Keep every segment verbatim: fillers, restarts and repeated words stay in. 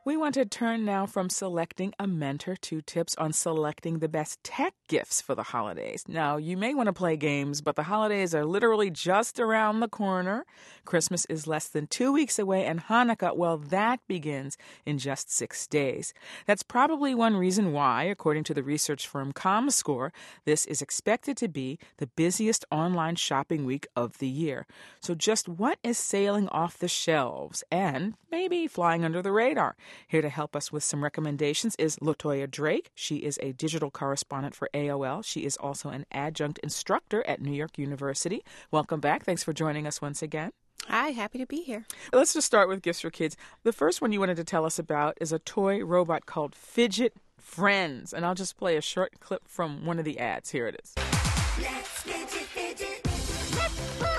We want to turn now from selecting a mentor to tips on selecting the best tech gifts for the holidays. Now, you may want to play games, but the holidays are literally just around the corner. Christmas is less than two weeks away, and Hanukkah, well, that begins in just six days. That's probably one reason why, according to the research firm ComScore, this is expected to be the busiest online shopping week of the year. So just what is sailing off the shelves and maybe flying under the radar? Here to help us with some recommendations is LaToya Drake. She is a digital correspondent for A O L. She is also an adjunct instructor at New York University. Welcome back. Thanks for joining us once again. Hi, happy to be here. Let's just start with gifts for kids. The first one you wanted to tell us about is a toy robot called Fidget Friends. And I'll just play a short clip from one of the ads. Here it is. Let's fidget, fidget. Let's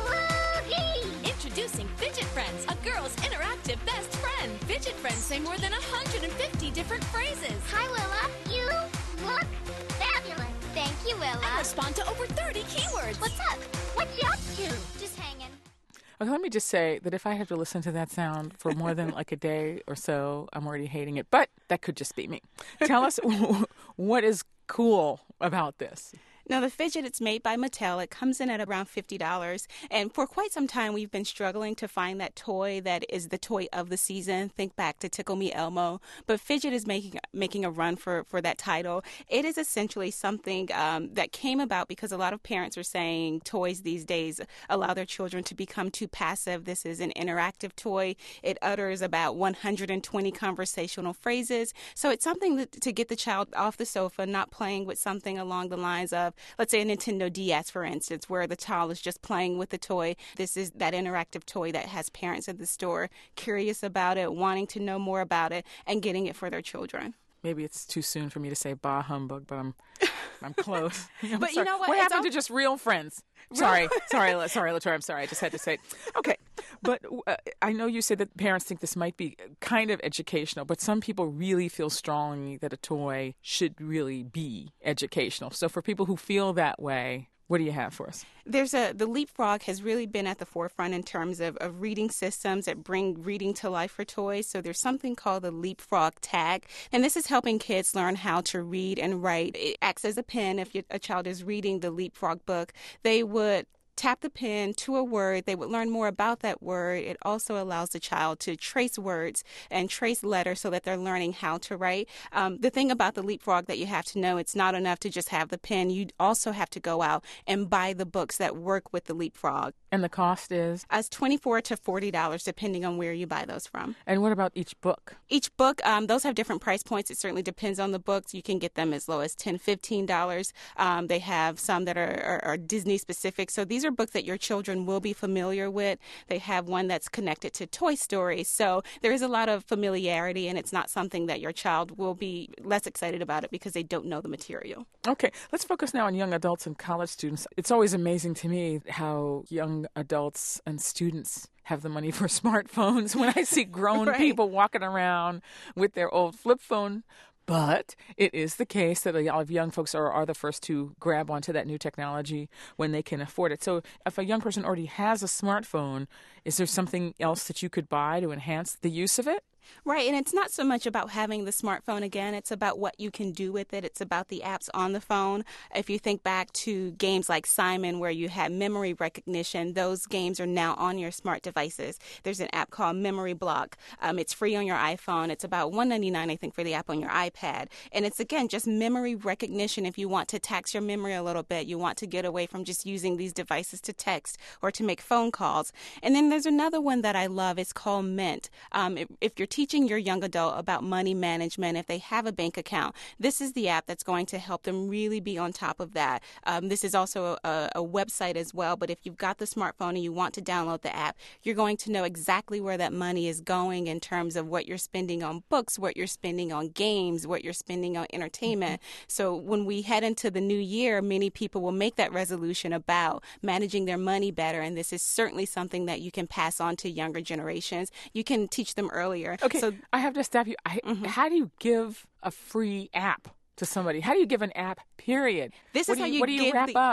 boogie. Introducing Fidget Friends, a girl's interactive best friend. Fidget Friends say more than one hundred fifty different phrases. Hi, Willa. You look fabulous. Thank you, Willa. And respond to over thirty keywords. What's up? What you up to? Just hanging. Okay, let me just say that if I have to listen to that sound for more than like a day or so, I'm already hating it. But that could just be me. Tell us what is cool about this. Now, the Fidget, it's made by Mattel. It comes in at around fifty dollars. And for quite some time, we've been struggling to find that toy that is the toy of the season. Think back to Tickle Me Elmo. But Fidget is making making a run for, for that title. It is essentially something um, that came about because a lot of parents are saying toys these days allow their children to become too passive. This is an interactive toy. It utters about one hundred twenty conversational phrases. So it's something that, to get the child off the sofa, not playing with something along the lines of, let's say a Nintendo D S, for instance, where the child is just playing with the toy. This is that interactive toy that has parents at the store curious about it, wanting to know more about it, and getting it for their children. Maybe it's too soon for me to say bah humbug, but I'm I'm close. I'm but sorry. you know what? What It's happened all- to just real friends? Sorry, sorry, La- sorry, LaToya. I'm sorry. I just had to say it. Okay, but uh, I know you said that parents think this might be kind of educational, but some people really feel strongly that a toy should really be educational. So for people who feel that way, what do you have for us? There's a the Leapfrog has really been at the forefront in terms of, of reading systems that bring reading to life for toys. So there's something called the Leapfrog Tag, and this is helping kids learn how to read and write. It acts as a pen. If you, a child is reading the Leapfrog book, they would tap the pen to a word. They would learn more about that word. It also allows the child to trace words and trace letters so that they're learning how to write. Um, the thing about the Leapfrog that you have to know, it's not enough to just have the pen. You also have to go out and buy the books that work with the Leapfrog. And the cost is? As twenty-four to forty dollars, depending on where you buy those from. And what about each book? Each book, um, those have different price points. It certainly depends on the books. You can get them as low as ten dollars, fifteen dollars. Um, they have some that are, are, are Disney specific. So these are books that your children will be familiar with. They have one that's connected to Toy Story. So there is a lot of familiarity, and it's not something that your child will be less excited about it because they don't know the material. Okay, let's focus now on young adults and college students. It's always amazing to me how young adults and students have the money for smartphones when I see grown Right. people walking around with their old flip phone. But it is the case that a lot of young folks are, are the first to grab onto that new technology when they can afford it. So if a young person already has a smartphone, is there something else that you could buy to enhance the use of it? Right, and it's not so much about having the smartphone again, it's about what you can do with it. It's about the apps on the phone. If you think back to games like Simon where you had memory recognition, those games are now on your smart devices. There's an app called Memory Block. Um, it's free on your iPhone. It's about one dollar and ninety-nine cents, I think, for the app on your iPad. And it's, again, just memory recognition. If you want to tax your memory a little bit, you want to get away from just using these devices to text or to make phone calls. And then there's another one that I love. It's called Mint. Um, if, if you're teaching your young adult about money management, if they have a bank account, this is the app that's going to help them really be on top of that. Um, this is also a, a website as well, but if you've got the smartphone and you want to download the app, you're going to know exactly where that money is going in terms of what you're spending on books, what you're spending on games, what you're spending on entertainment. Mm-hmm. So when we head into the new year, many people will make that resolution about managing their money better, and this is certainly something that you can pass on to younger generations. You can teach them earlier. Okay, so, I have to stop you. I, mm-hmm. How do you give a free app to somebody? How do you give an app, period? This what is do how you, you What do you give wrap the, up?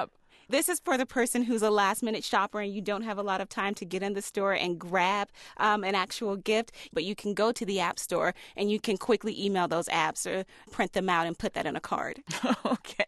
This is for the person who's a last-minute shopper and you don't have a lot of time to get in the store and grab um, an actual gift, but you can go to the App Store and you can quickly email those apps or print them out and put that in a card. Okay.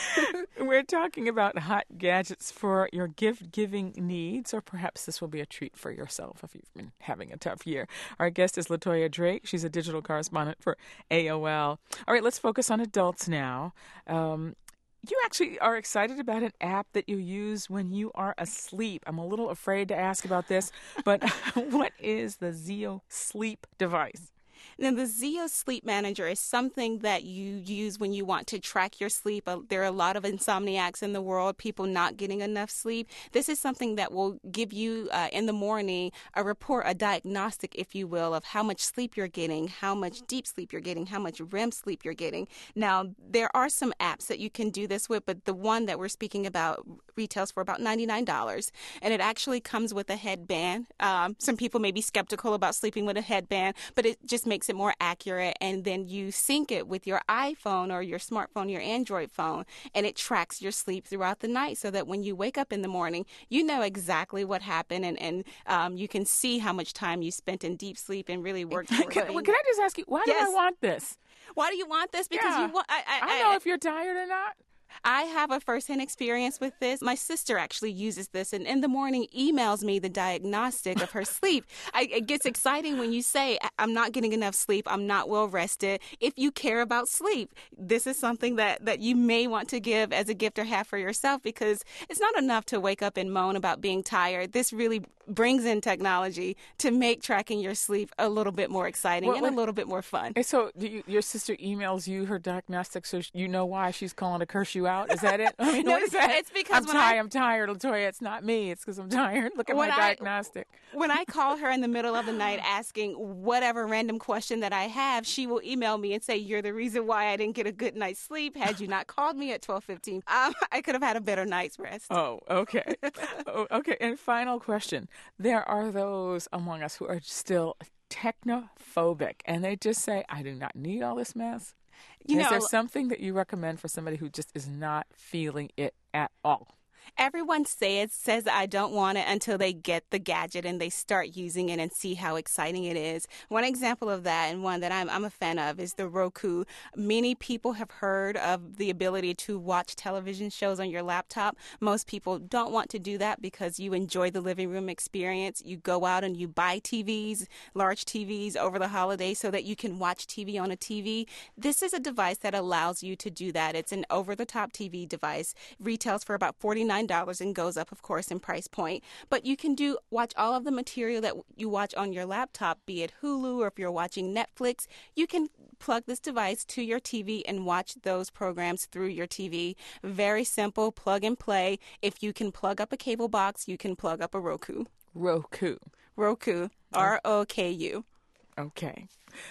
We're talking about hot gadgets for your gift-giving needs, or perhaps this will be a treat for yourself if you've been having a tough year. Our guest is LaToya Drake. She's a digital correspondent for A O L. All right, let's focus on adults now. Um, You actually are excited about an app that you use when you are asleep. I'm a little afraid to ask about this, but what is the Zeo Sleep device? Now, the Zeo Sleep Manager is something that you use when you want to track your sleep. Uh, there are a lot of insomniacs in the world, people not getting enough sleep. This is something that will give you uh, in the morning a report, a diagnostic, if you will, of how much sleep you're getting, how much deep sleep you're getting, how much R E M sleep you're getting. Now, there are some apps that you can do this with, but the one that we're speaking about retails for about ninety-nine dollars, and it actually comes with a headband. Um, some people may be skeptical about sleeping with a headband, but it just makes it more accurate, and then you sync it with your iPhone or your smartphone, your Android phone, and it tracks your sleep throughout the night so that when you wake up in the morning, you know exactly what happened, and, and um, you can see how much time you spent in deep sleep and really worked towards can, it. can I just ask you, why Yes. do I want this? Why do you want this? Because Yeah. you want. I, I, I know if you're tired or not. I have a first-hand experience with this. My sister actually uses this, and in the morning emails me the diagnostic of her sleep. I, it gets exciting when you say, I'm not getting enough sleep, I'm not well rested. If you care about sleep, this is something that, that you may want to give as a gift or have for yourself, because it's not enough to wake up and moan about being tired. This really brings in technology to make tracking your sleep a little bit more exciting Well, and what- a little bit more fun. And so do you, your sister emails you her diagnostic so you know why she's calling to curse you out? Is that it? I mean, No, what is that? it's because I'm when tired. I- I'm tired, LaToya. It's not me. It's because I'm tired. Look at When my I- diagnostic. When I call her in the middle of the night asking whatever random question that I have, she will email me and say, you're the reason why I didn't get a good night's sleep. Had you not called me at twelve fifteen, um, I could have had a better night's rest. Oh, okay. oh, okay. And final question. There are those among us who are still technophobic, and they just say, I do not need all this mess. You Is know, there something that you recommend for somebody who just is not feeling it at all? everyone says says I don't want it until they get the gadget and they start using it and see how exciting it is. One example of that, and one that I'm, I'm a fan of, is the Roku. Many people have heard of the ability to watch television shows on your laptop. Most people don't want to do that because you enjoy the living room experience. You go out and you buy T Vs, large T Vs over the holidays so that you can watch T V on a T V. This is a device that allows you to do that. It's an over-the-top T V device. Retails for about forty-nine dollars and goes up, of course, in price point. But you can do watch all of the material that you watch on your laptop, be it Hulu or if you're watching Netflix. You can plug this device to your T V and watch those programs through your T V. Very simple, plug and play. If you can plug up a cable box, you can plug up a Roku. Roku. Roku, R O K U. Okay.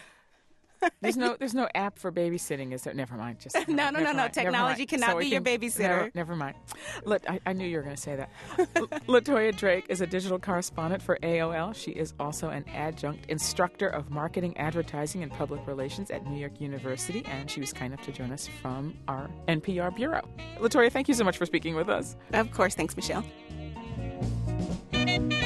There's no there's no app for babysitting, is there? Never mind. Just No, no, never no, no. mind, never Technology mind. cannot So we be your can- babysitter. Never, never mind. Look, I, I knew you were going to say that. L- LaToya Drake is a digital correspondent for A O L. She is also an adjunct instructor of marketing, advertising, and public relations at New York University, and she was kind enough to join us from our N P R bureau. LaToya, thank you so much for speaking with us. Of course. Thanks, Michelle.